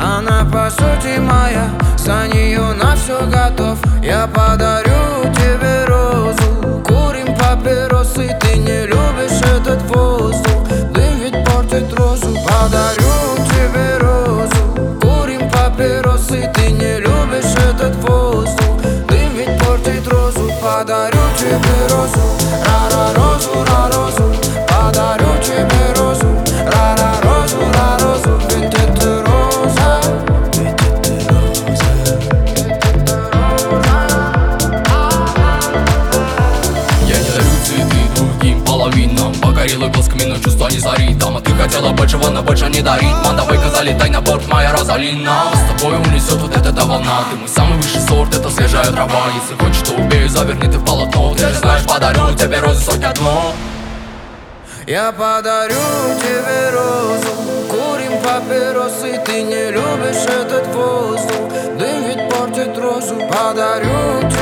Она по сути моя, за нее на все готов. Я подарю тебе розу, курим папиросы. Ты не любишь этот воздух, дым ведь портит розу. Подарю тебе розу, курим папиросы. Ты не любишь этот воздух, дым ведь портит розу. Подарю тебе розу, розу, розу. Подарю тебе розу, розу, ведь это роза. Я не дарю цветы другим половинам, погорелый глазками, но чувства не зарит. Дама, ты хотела большего, но больше не дарит. Ман, давай-ка залетай на борт, моя Розалина. С тобой унесет вот эта волна. Ты мой самый высший сорт, это свежая трава. Если хочешь, то убей, заверни ты в полотно. Ты же знаешь, подарю тебе розы сотня одно. Я подарю тебе розу, курим папиросы. Ты не любишь этот воздух, дым ведь портит розу. Подарю